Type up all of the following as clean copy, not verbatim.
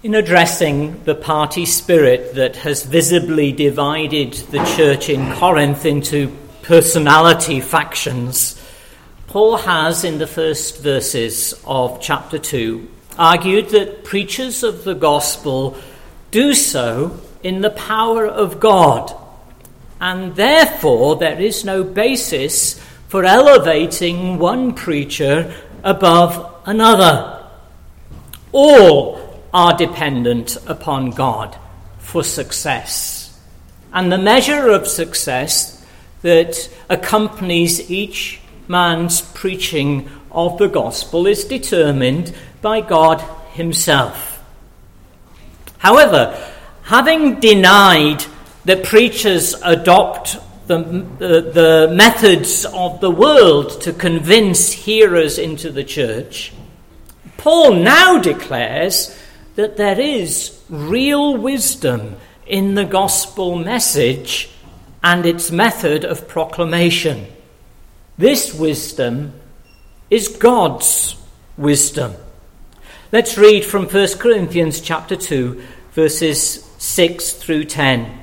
In addressing the party spirit that has visibly divided the church in Corinth into personality factions, Paul has, in the first verses of chapter 2, argued that preachers of the gospel do so in the power of God, and therefore there is no basis for elevating one preacher above another. All are dependent upon God for success. And the measure of success that accompanies each man's preaching of the gospel is determined by God himself. However, having denied that preachers adopt the methods of the world to convince hearers into the church, Paul now declares that there is real wisdom in the gospel message and its method of proclamation. This wisdom is God's wisdom. Let's read from 1 Corinthians chapter 2, verses 6 through 10.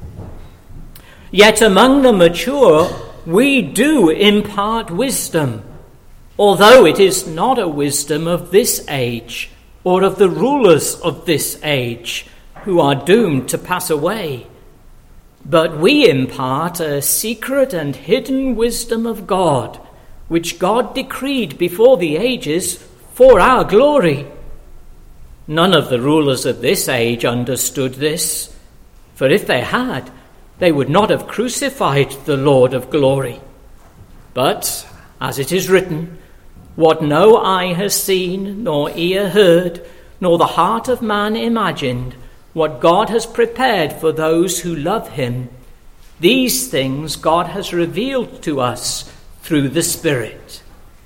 Yet among the mature we do impart wisdom, although it is not a wisdom of this age, or of the rulers of this age, who are doomed to pass away. But we impart a secret and hidden wisdom of God, which God decreed before the ages for our glory. None of the rulers of this age understood this, for if they had, they would not have crucified the Lord of glory. But, as it is written, what no eye has seen, nor ear heard, nor the heart of man imagined, what God has prepared for those who love him, these things God has revealed to us through the Spirit.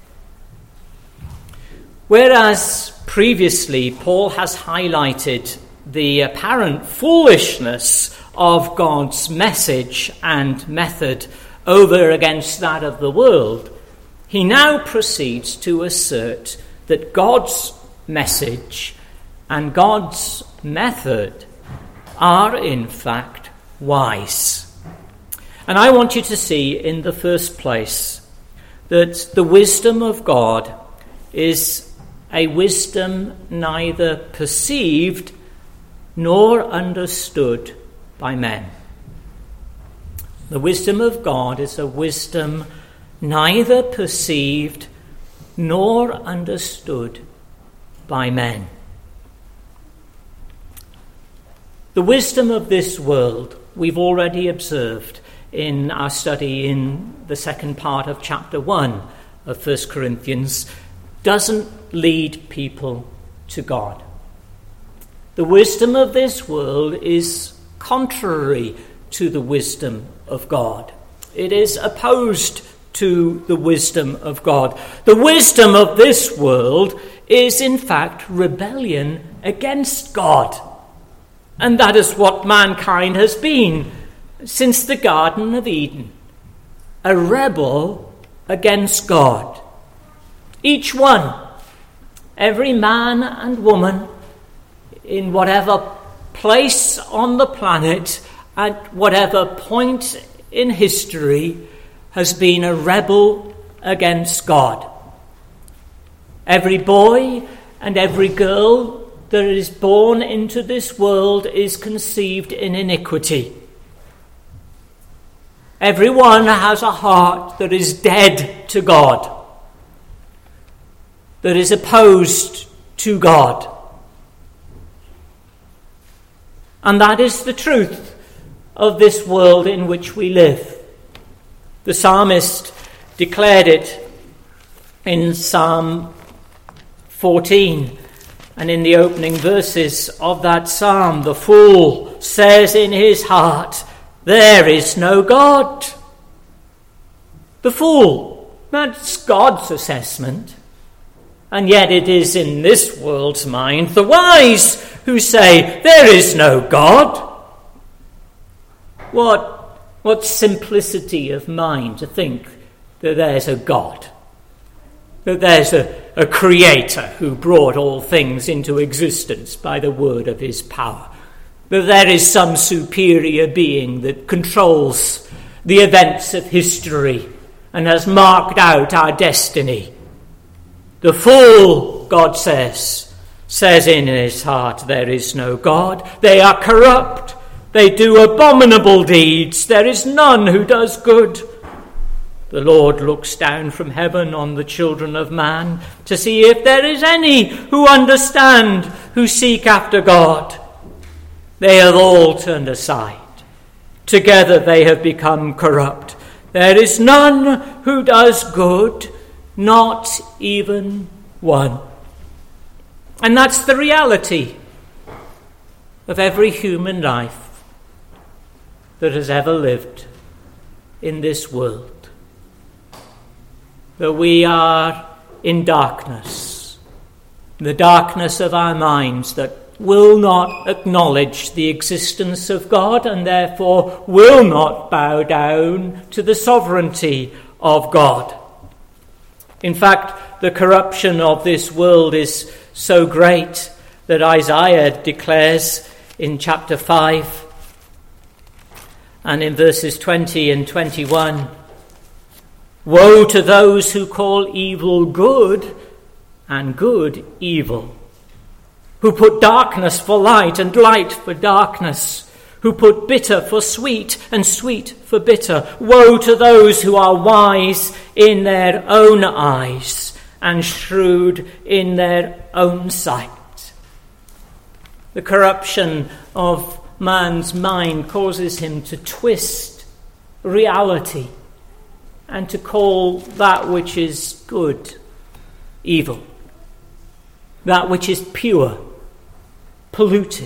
Whereas previously Paul has highlighted the apparent foolishness of God's message and method over against that of the world, he now proceeds to assert that God's message and God's method are in fact wise. And I want you to see in the first place that the wisdom of God is a wisdom neither perceived nor understood by men. The wisdom of God is a wisdom neither perceived nor understood by men. The wisdom of this world we've already observed in our study in the second part of chapter 1 of 1 Corinthians doesn't lead people to God. The wisdom of this world is contrary to the wisdom of God. It is opposed to the wisdom of God. The wisdom of this world is in fact rebellion against God. And that is what mankind has been since the Garden of Eden. A rebel against God. Each one, every man and woman, in whatever place on the planet, at whatever point in history, has been a rebel against God. Every boy and every girl that is born into this world is conceived in iniquity. Everyone has a heart that is dead to God, that is opposed to God. And that is the truth of this world in which we live. The psalmist declared it in Psalm 14, and in the opening verses of that psalm, the fool says in his heart, "There is no God." The fool, that's God's assessment. And yet it is in this world's mind the wise who say, "There is no God." What simplicity of mind to think that there's a God, that there's a creator who brought all things into existence by the word of his power. That there is some superior being that controls the events of history and has marked out our destiny. The fool, God says in his heart, there is no God. They are corrupt. They do abominable deeds. There is none who does good. The Lord looks down from heaven on the children of man to see if there is any who understand, who seek after God. They have all turned aside. Together they have become corrupt. There is none who does good, not even one. And that's the reality of every human life that has ever lived in this world. That we are in darkness, the darkness of our minds that will not acknowledge the existence of God and therefore will not bow down to the sovereignty of God. In fact, the corruption of this world is so great that Isaiah declares in chapter 5 and in verses 20 and 21, "Woe to those who call evil good and good evil, who put darkness for light and light for darkness, who put bitter for sweet and sweet for bitter. Woe to those who are wise in their own eyes and shrewd in their own sight." The corruption of man's mind causes him to twist reality and to call that which is good evil, that which is pure polluted.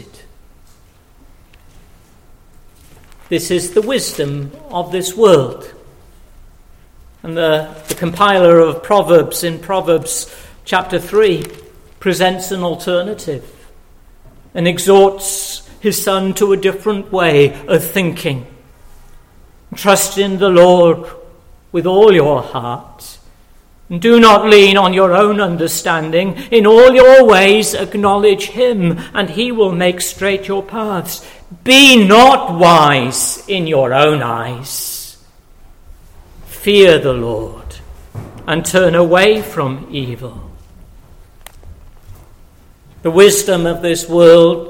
This is the wisdom of this world. And the compiler of Proverbs in Proverbs chapter 3 presents an alternative and exhorts his son to a different way of thinking. Trust in the Lord with all your heart, and do not lean on your own understanding. In all your ways acknowledge him, and he will make straight your paths. Be not wise in your own eyes. Fear the Lord, and turn away from evil. The wisdom of this world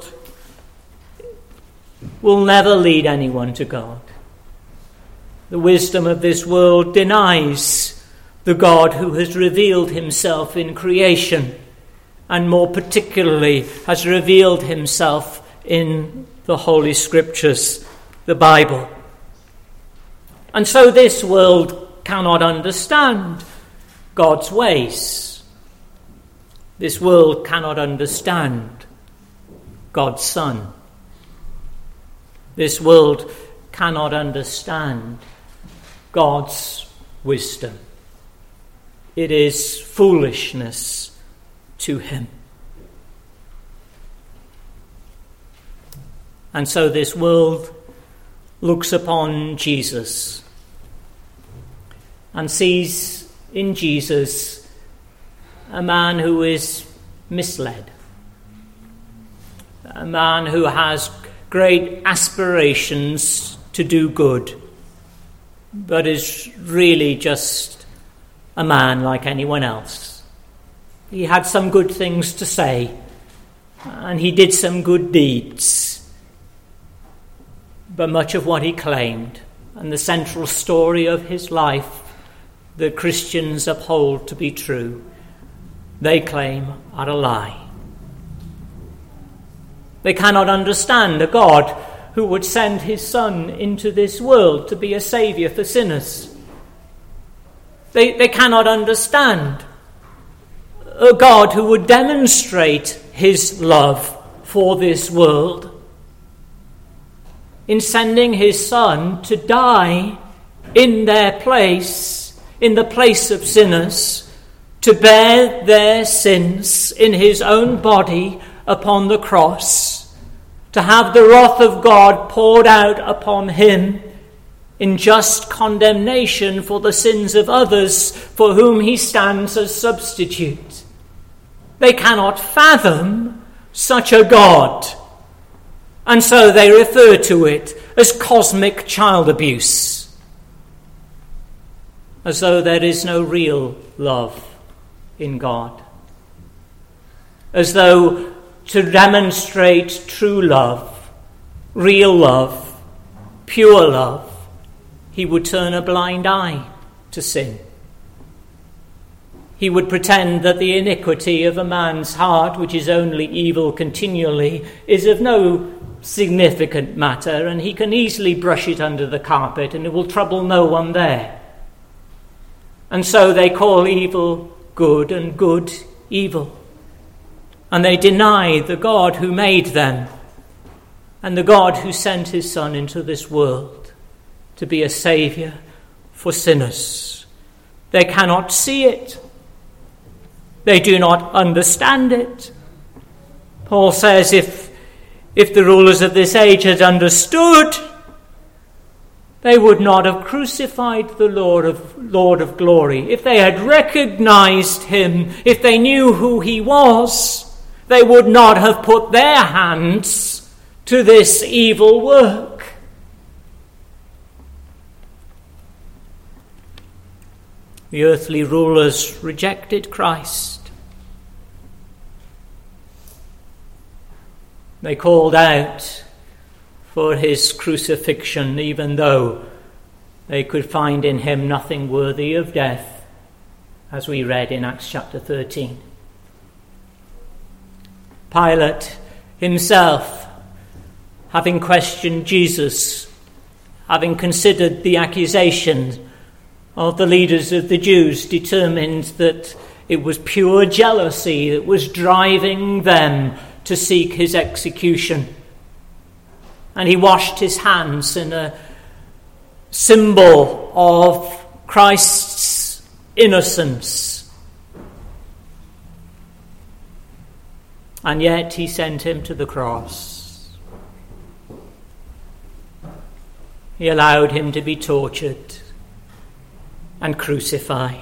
will never lead anyone to God. The wisdom of this world denies the God who has revealed himself in creation, and more particularly has revealed himself in the Holy Scriptures, the Bible. And so this world cannot understand God's ways. This world cannot understand God's Son. This world cannot understand God's wisdom. It is foolishness to him. And so this world looks upon Jesus and sees in Jesus a man who is misled, a man who has great aspirations to do good, but is really just a man like anyone else. He had some good things to say, and he did some good deeds, but much of what he claimed and the central story of his life that Christians uphold to be true, they claim are a lie. They cannot understand a God who would send his Son into this world to be a saviour for sinners. They cannot understand a God who would demonstrate his love for this world in sending his Son to die in their place, in the place of sinners, to bear their sins in his own body upon the cross, to have the wrath of God poured out upon him in just condemnation for the sins of others for whom he stands as substitute. They cannot fathom such a God. And so they refer to it as cosmic child abuse, as though there is no real love in God, as though to demonstrate true love, real love, pure love, he would turn a blind eye to sin. He would pretend that the iniquity of a man's heart, which is only evil continually, is of no significant matter, and he can easily brush it under the carpet and it will trouble no one there. And so they call evil good and good evil. And they deny the God who made them and the God who sent his Son into this world to be a saviour for sinners. They cannot see it. They do not understand it. Paul says if the rulers of this age had understood, they would not have crucified the Lord of glory. If they had recognized him, if they knew who he was, they would not have put their hands to this evil work. The earthly rulers rejected Christ. They called out for his crucifixion, even though they could find in him nothing worthy of death, as we read in Acts chapter 13. Pilate himself, having questioned Jesus, having considered the accusation of the leaders of the Jews, determined that it was pure jealousy that was driving them to seek his execution. And he washed his hands in a symbol of Christ's innocence. And yet he sent him to the cross. He allowed him to be tortured and crucified.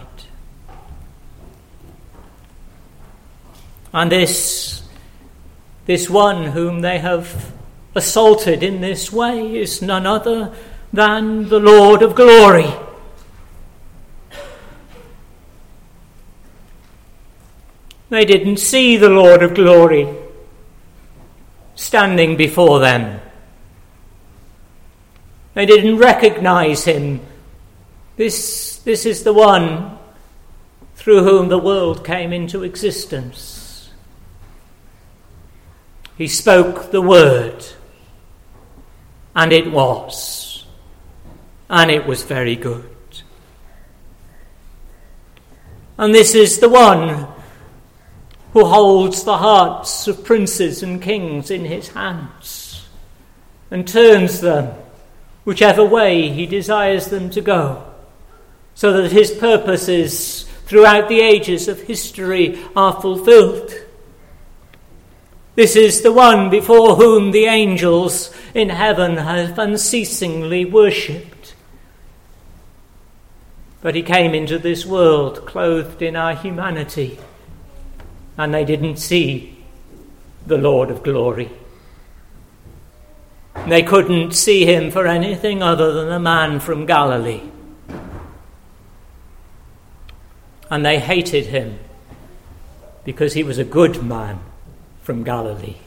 And this one whom they have assaulted in this way is none other than the Lord of glory. They didn't see the Lord of glory standing before them. They didn't recognize him. This is the one through whom the world came into existence. He spoke the word, and it was very good. And this is the one who holds the hearts of princes and kings in his hands and turns them whichever way he desires them to go, so that his purposes throughout the ages of history are fulfilled. This is the one before whom the angels in heaven have unceasingly worshipped. But he came into this world clothed in our humanity, and they didn't see the Lord of glory. They couldn't see him for anything other than a man from Galilee. And they hated him because he was a good man from Galilee,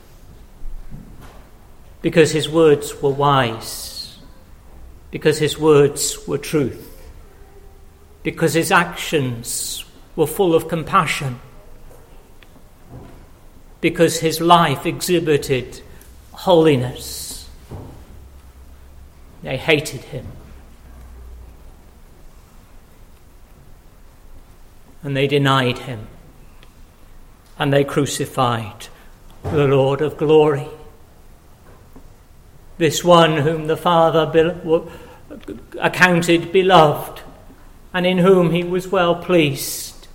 because his words were wise, because his words were truth, because his actions were full of compassion, because his life exhibited holiness. They hated him. And they denied him. And they crucified the Lord of glory. This one whom the Father accounted beloved, and in whom he was well pleased.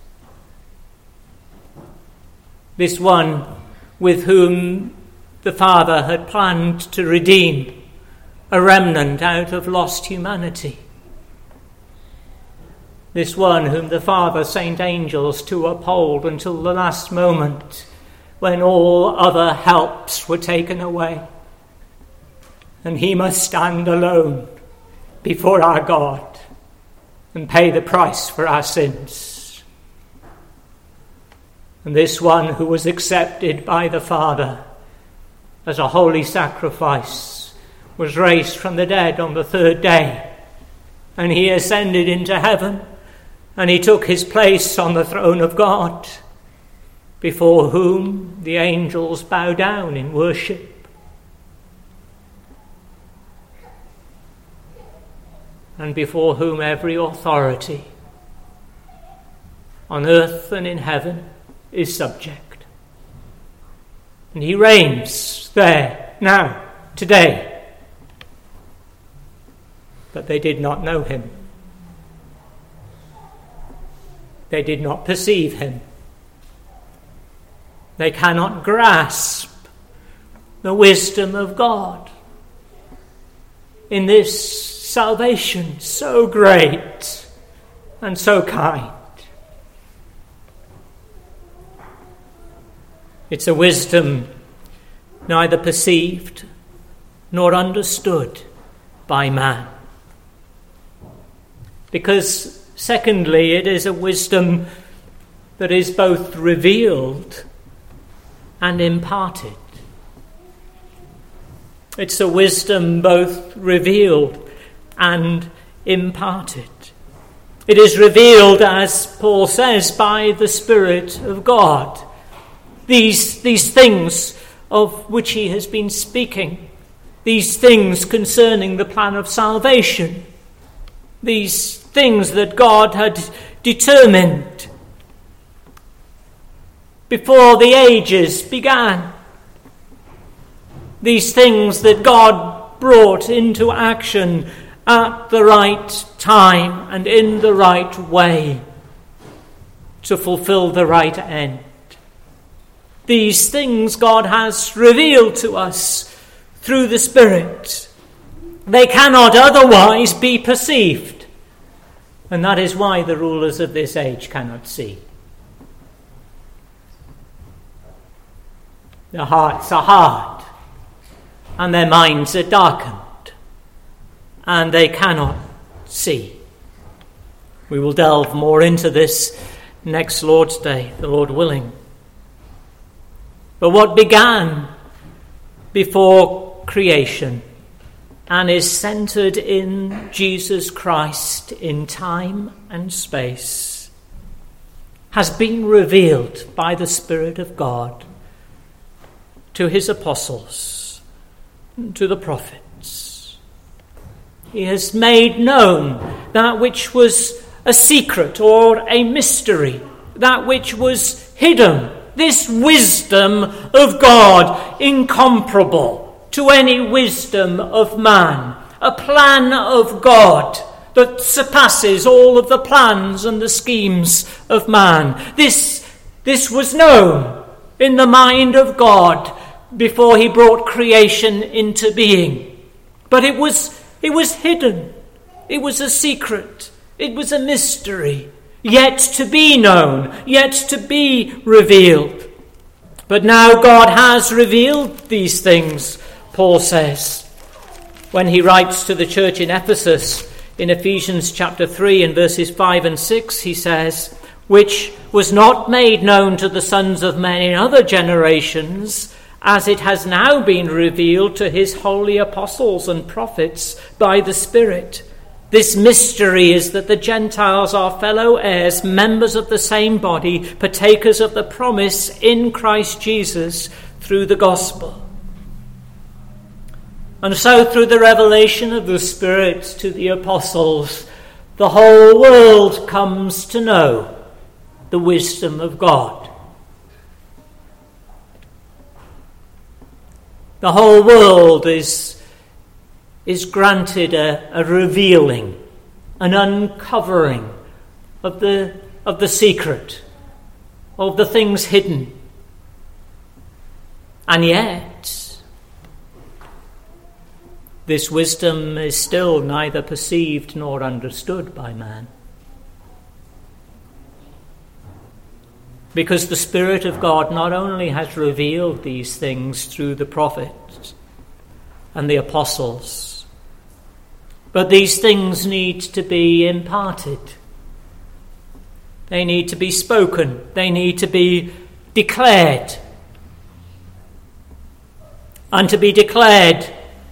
This one with whom the Father had planned to redeem a remnant out of lost humanity. this one whom the Father sent angels to uphold until the last moment, when all other helps were taken away. And he must stand alone before our God and pay the price for our sins. And this one who was accepted by the Father as a holy sacrifice was raised from the dead on the third day, and he ascended into heaven, and he took his place on the throne of God, before whom the angels bow down in worship. And before whom every authority on earth and in heaven is subject. And he reigns there, now, today. But they did not know him. They did not perceive him. They cannot grasp the wisdom of God in this salvation so great and so kind. It's a wisdom neither perceived nor understood by man. Because, secondly, it is a wisdom that is both revealed and imparted. It's a wisdom both revealed and imparted. It is revealed, as Paul says, by the Spirit of God. These things of which he has been speaking, these things concerning the plan of salvation, these things that God had determined before the ages began, these things that God brought into action at the right time and in the right way to fulfill the right end. These things God has revealed to us through the Spirit. They cannot otherwise be perceived. And that is why the rulers of this age cannot see. Their hearts are hard, and their minds are darkened, and they cannot see. We will delve more into this next Lord's Day, the Lord willing. But what began before creation and is centered in Jesus Christ in time and space has been revealed by the Spirit of God to his apostles, to the prophets. He has made known that which was a secret or a mystery, that which was hidden. This wisdom of God, incomparable to any wisdom of man, a plan of God that surpasses all of the plans and the schemes of man. This was known in the mind of God before he brought creation into being. But it was hidden. It was a secret. It was a mystery, yet to be known, yet to be revealed. But now God has revealed these things, Paul says, when he writes to the church in Ephesus in Ephesians chapter 3 and verses 5 and 6, he says, which was not made known to the sons of men in other generations, as it has now been revealed to his holy apostles and prophets by the Spirit. This mystery is that the Gentiles are fellow heirs, members of the same body, partakers of the promise in Christ Jesus through the gospel. And so through the revelation of the Spirit to the apostles, the whole world comes to know the wisdom of God. The whole world is granted a revealing, an uncovering of the secret, of the things hidden. And yet, this wisdom is still neither perceived nor understood by man. because the Spirit of God not only has revealed these things through the prophets and the apostles, but these things need to be imparted. They need to be spoken. They need to be declared. And to be declared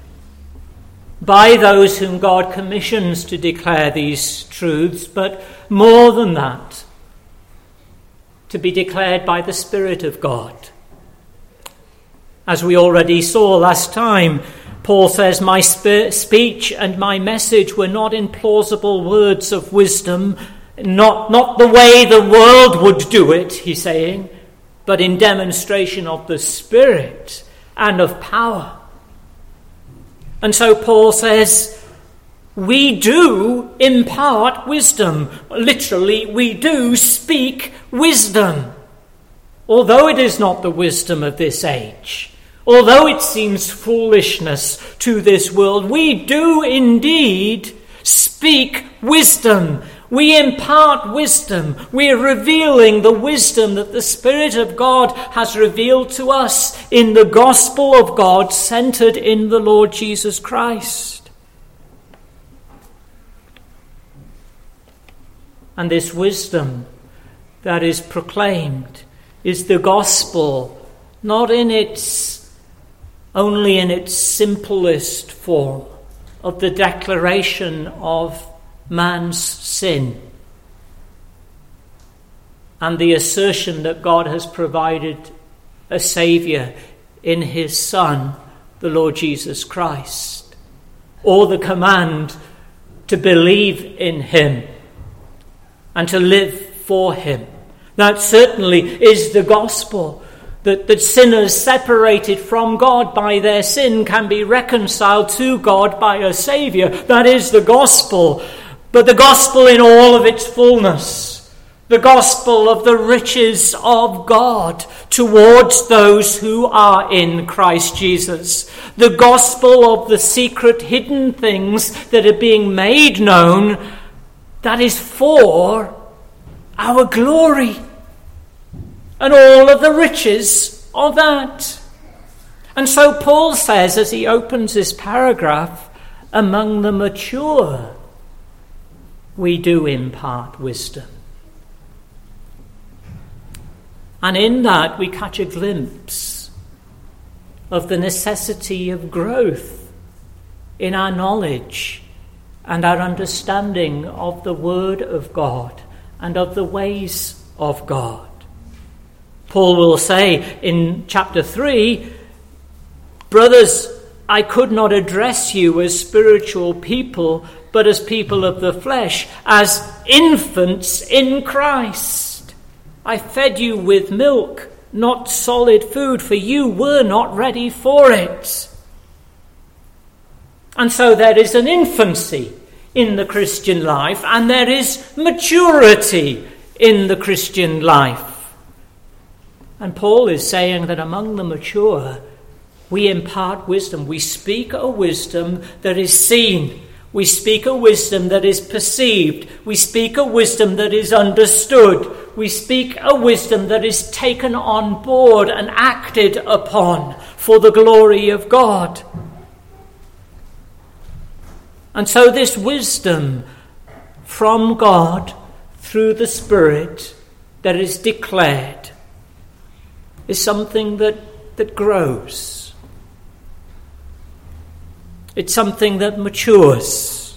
by those whom God commissions to declare these truths, but more than that, to be declared by the Spirit of God. As we already saw last time, Paul says, "My speech and my message were not in plausible words of wisdom, not the way the world would do it," he's saying, "but in demonstration of the Spirit and of power." And so Paul says, we do impart wisdom. Literally, we do speak wisdom. Although it is not the wisdom of this age, although it seems foolishness to this world, we do indeed speak wisdom. We impart wisdom. We are revealing the wisdom that the Spirit of God has revealed to us in the gospel of God centered in the Lord Jesus Christ. And this wisdom that is proclaimed is the gospel, not only in its simplest form of the declaration of man's sin and the assertion that God has provided a Saviour in his Son, the Lord Jesus Christ, or the command to believe in him and to live for him. That certainly is the gospel, that sinners separated from God by their sin can be reconciled to God by a Saviour. That is the gospel. But the gospel in all of its fullness, the gospel of the riches of God towards those who are in Christ Jesus, the gospel of the secret hidden things that are being made known, that is for our glory, and all of the riches of that. And so Paul says, as he opens this paragraph, among the mature we do impart wisdom. And in that we catch a glimpse of the necessity of growth in our knowledge and our understanding of the Word of God and of the ways of God. Paul will say in chapter 3, "Brothers, I could not address you as spiritual people, but as people of the flesh, as infants in Christ. I fed you with milk, not solid food, for you were not ready for it." And so there is an infancy in the Christian life, and there is maturity in the Christian life. And Paul is saying that among the mature, we impart wisdom. We speak a wisdom that is seen. We speak a wisdom that is perceived. We speak a wisdom that is understood. We speak a wisdom that is taken on board and acted upon for the glory of God. And so this wisdom from God through the Spirit that is declared is something that grows. It's something that matures.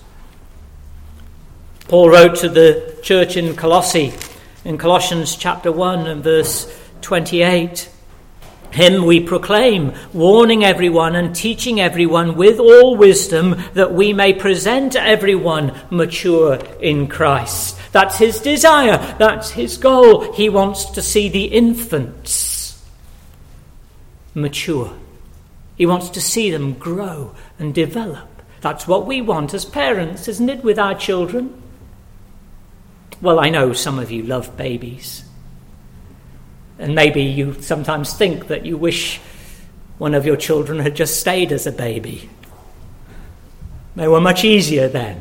Paul wrote to the church in Colossae, in Colossians chapter 1 and verse 28, "Him we proclaim, warning everyone and teaching everyone with all wisdom, that we may present everyone mature in Christ." That's his desire. That's his goal. He wants to see the infants mature. He wants to see them grow and develop. That's what we want as parents, isn't it, with our children? Well, I know some of you love babies. And maybe you sometimes think that you wish one of your children had just stayed as a baby. They were much easier then.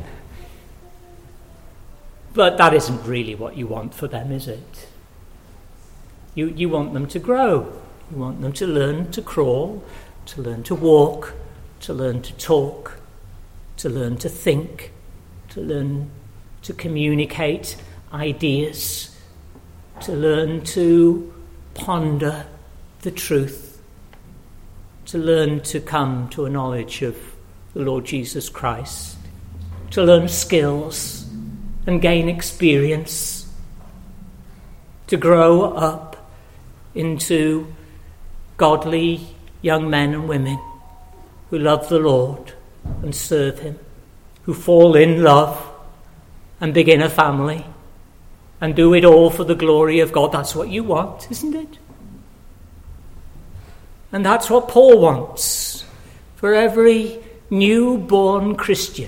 But that isn't really what you want for them, is it? You want them to grow. You want them to learn to crawl, to learn to walk, to learn to talk, to learn to think, to learn to communicate ideas, to learn to ponder the truth, to learn to come to a knowledge of the Lord Jesus Christ, to learn skills and gain experience, to grow up into godly young men and women who love the Lord and serve him, who fall in love and begin a family and do it all for the glory of God. That's what you want, isn't it? And that's what Paul wants for every newborn Christian.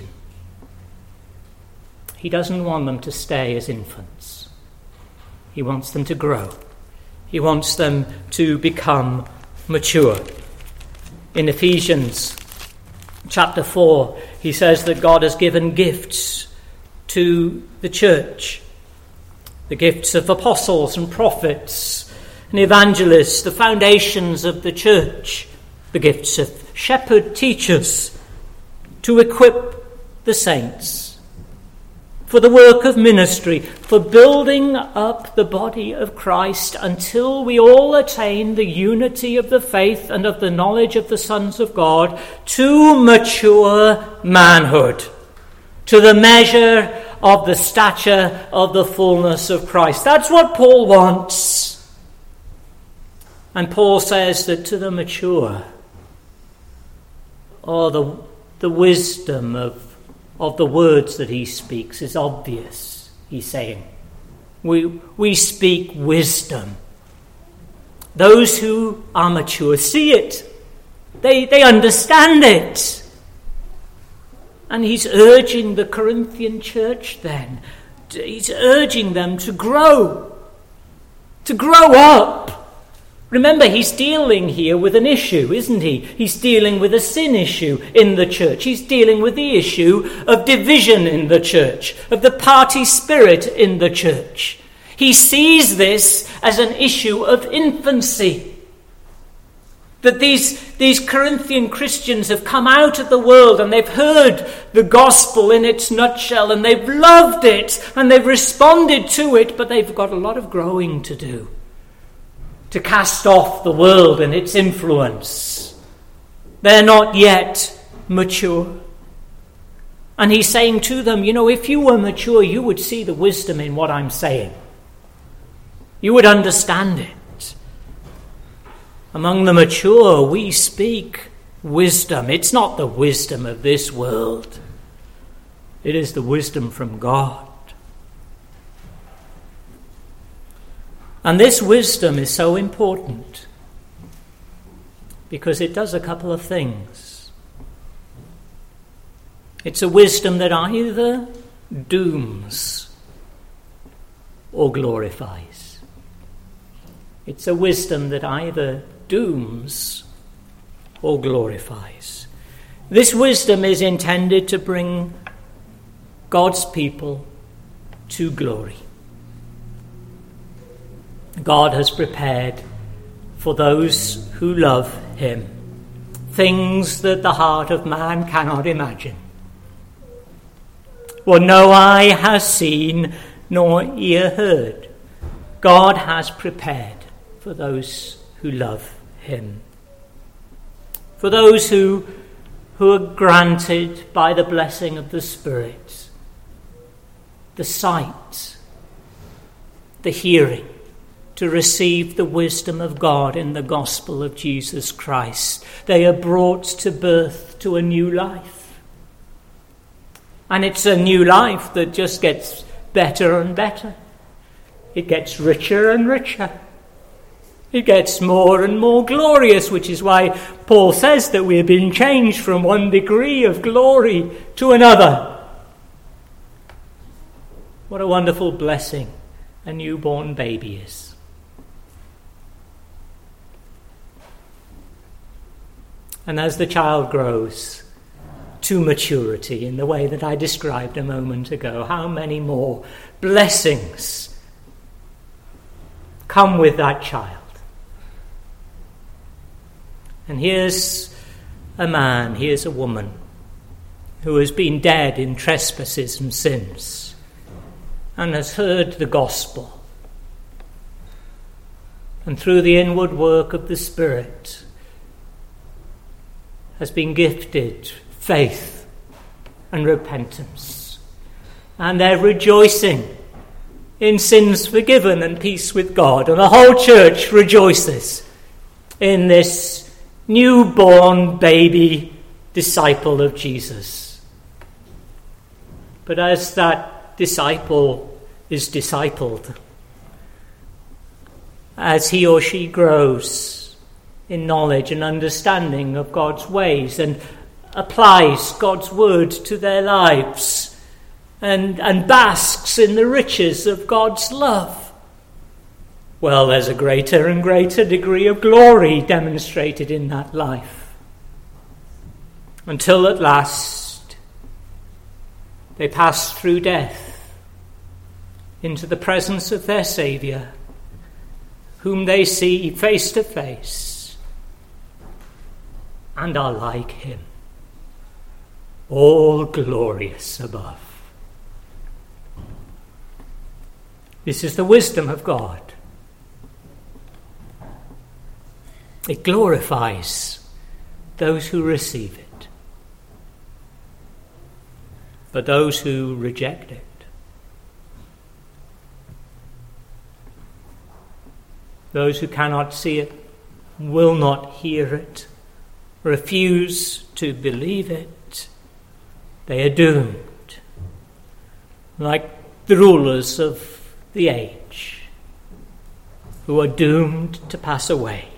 He doesn't want them to stay as infants. He wants them to grow. He wants them to become mature. In Ephesians chapter 4, he says that God has given gifts to the church. The gifts of apostles and prophets and evangelists, the foundations of the church, the gifts of shepherd teachers to equip the saints for the work of ministry, for building up the body of Christ until we all attain the unity of the faith and of the knowledge of the sons of God, to mature manhood, to the measure of the stature of the fullness of Christ. That's what Paul wants. And Paul says that to the mature, the wisdom of the words that he speaks is obvious, he's saying. We speak wisdom. Those who are mature see it. They understand it. And he's urging the Corinthian church then. He's urging them to grow up. Remember, he's dealing here with an issue, isn't he? He's dealing with a sin issue in the church. He's dealing with the issue of division in the church, of the party spirit in the church. He sees this as an issue of infancy. That these Corinthian Christians have come out of the world and they've heard the gospel in its nutshell and they've loved it and they've responded to it, but they've got a lot of growing to do to cast off the world and its influence. They're not yet mature. And he's saying to them, if you were mature, you would see the wisdom in what I'm saying. You would understand it. Among the mature, we speak wisdom. It's not the wisdom of this world. It is the wisdom from God. And this wisdom is so important because it does a couple of things. It's a wisdom that either dooms or glorifies. It's a wisdom that either dooms or glorifies. This wisdom is intended to bring God's people to glory. God has prepared for those who love him things that the heart of man cannot imagine. What no eye has seen, nor ear heard, God has prepared for those who love him. For those who are granted by the blessing of the Spirit the sight, the hearing, to receive the wisdom of God in the gospel of Jesus Christ. They are brought to birth to a new life. And it's a new life that just gets better and better. It gets richer and richer. It gets more and more glorious, which is why Paul says that we have been changed from one degree of glory to another. What a wonderful blessing a newborn baby is. And as the child grows to maturity in the way that I described a moment ago, how many more blessings come with that child. And here's a man, here's a woman who has been dead in trespasses and sins and has heard the gospel. And through the inward work of the Spirit has been gifted faith and repentance. And they're rejoicing in sins forgiven and peace with God. And the whole church rejoices in this newborn baby disciple of Jesus. But as that disciple is discipled, as he or she grows in knowledge and understanding of God's ways and applies God's word to their lives and basks in the riches of God's love, well, there's a greater and greater degree of glory demonstrated in that life. Until at last they pass through death into the presence of their Saviour, whom they see face to face and are like him, all glorious above. This is the wisdom of God. It glorifies those who receive it. But those who reject it, those who cannot see it, will not hear it, refuse to believe it, they are doomed, like the rulers of the age, who are doomed to pass away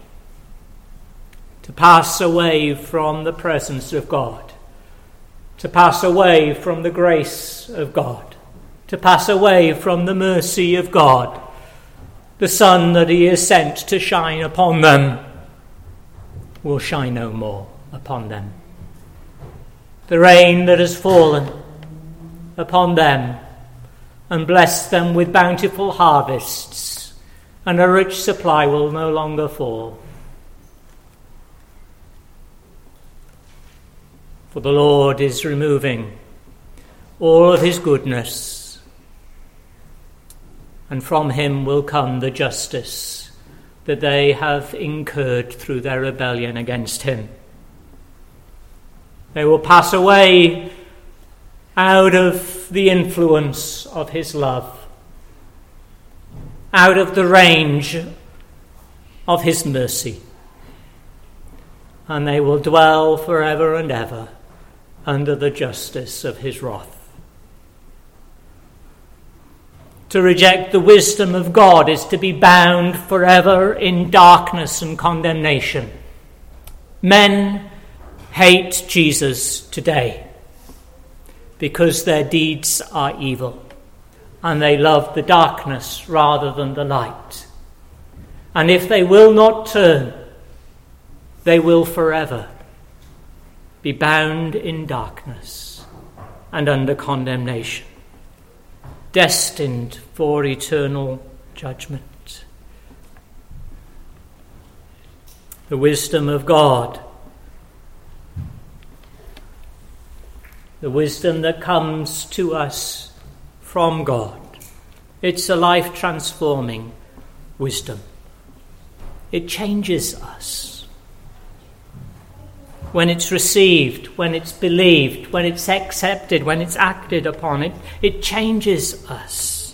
from the presence of God, to pass away from the grace of God, to pass away from the mercy of God. The sun that he has sent to shine upon them will shine no more upon them. The rain that has fallen upon them and blessed them with bountiful harvests and a rich supply will no longer fall. For the Lord is removing all of his goodness, and from him will come the justice that they have incurred through their rebellion against him. They will pass away out of the influence of his love, out of the range of his mercy, and they will dwell forever and ever under the justice of his wrath. To reject the wisdom of God is to be bound forever in darkness and condemnation. Men hate Jesus today because their deeds are evil, and they love the darkness rather than the light. And if they will not turn, they will forever be bound in darkness and under condemnation, destined for eternal judgment. The wisdom of God, the wisdom that comes to us from God, it's a life-transforming wisdom. It changes us. When it's received, when it's believed, when it's accepted, when it's acted upon, it changes us.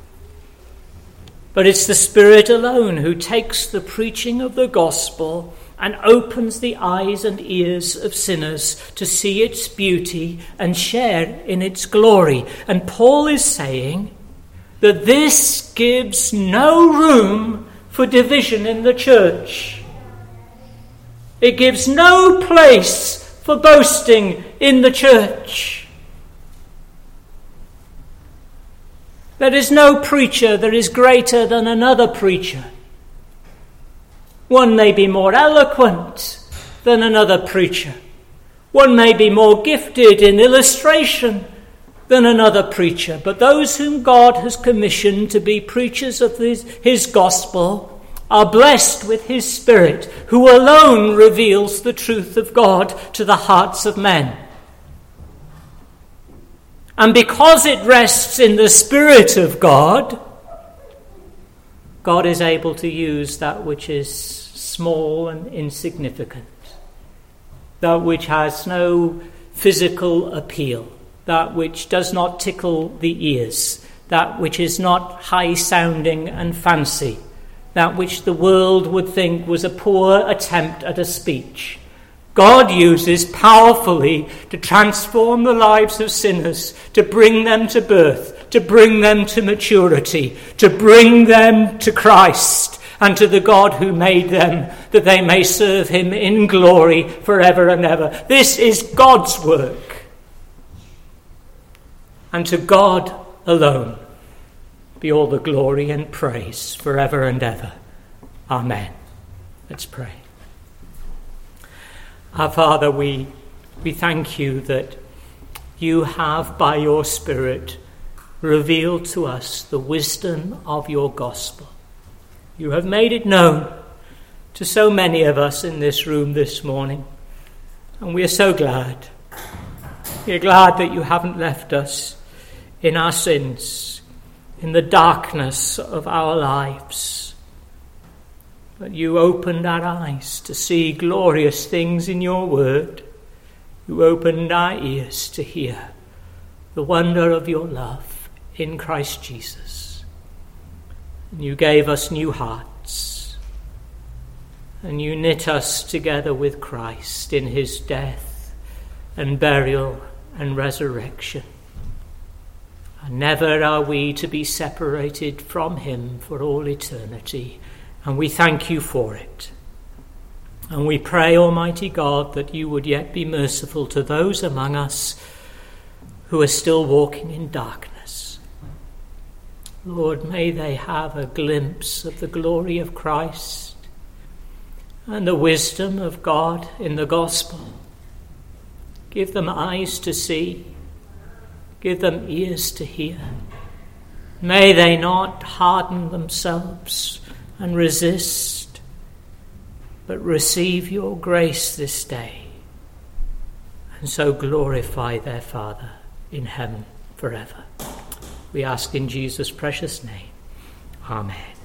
But it's the Spirit alone who takes the preaching of the gospel and opens the eyes and ears of sinners to see its beauty and share in its glory. And Paul is saying that this gives no room for division in the church. It gives no place for boasting in the church. There is no preacher that is greater than another preacher. One may be more eloquent than another preacher. One may be more gifted in illustration than another preacher, but those whom God has commissioned to be preachers of his gospel are blessed with his Spirit, who alone reveals the truth of God to the hearts of men. And because it rests in the Spirit of God, God is able to use that which is small and insignificant, that which has no physical appeal, that which does not tickle the ears, that which is not high-sounding and fancy, that which the world would think was a poor attempt at a speech. God uses powerfully to transform the lives of sinners, to bring them to birth, to bring them to maturity, to bring them to Christ and to the God who made them, that they may serve him in glory forever and ever. This is God's work. And to God alone be all the glory and praise forever and ever. Amen. Let's pray. Our Father, we thank you that you have, by your Spirit, revealed to us the wisdom of your gospel. You have made it known to so many of us in this room this morning, and we are so glad. We are glad that you haven't left us in our sins, in the darkness of our lives. But you opened our eyes to see glorious things in your word. You opened our ears to hear the wonder of your love in Christ Jesus. And you gave us new hearts. And you knit us together with Christ in his death and burial and resurrection. And never are we to be separated from him for all eternity. And we thank you for it. And we pray, Almighty God, that you would yet be merciful to those among us who are still walking in darkness. Lord, may they have a glimpse of the glory of Christ and the wisdom of God in the gospel. Give them eyes to see. Give them ears to hear. May they not harden themselves and resist, but receive your grace this day, and so glorify their Father in heaven forever. We ask in Jesus' precious name. Amen.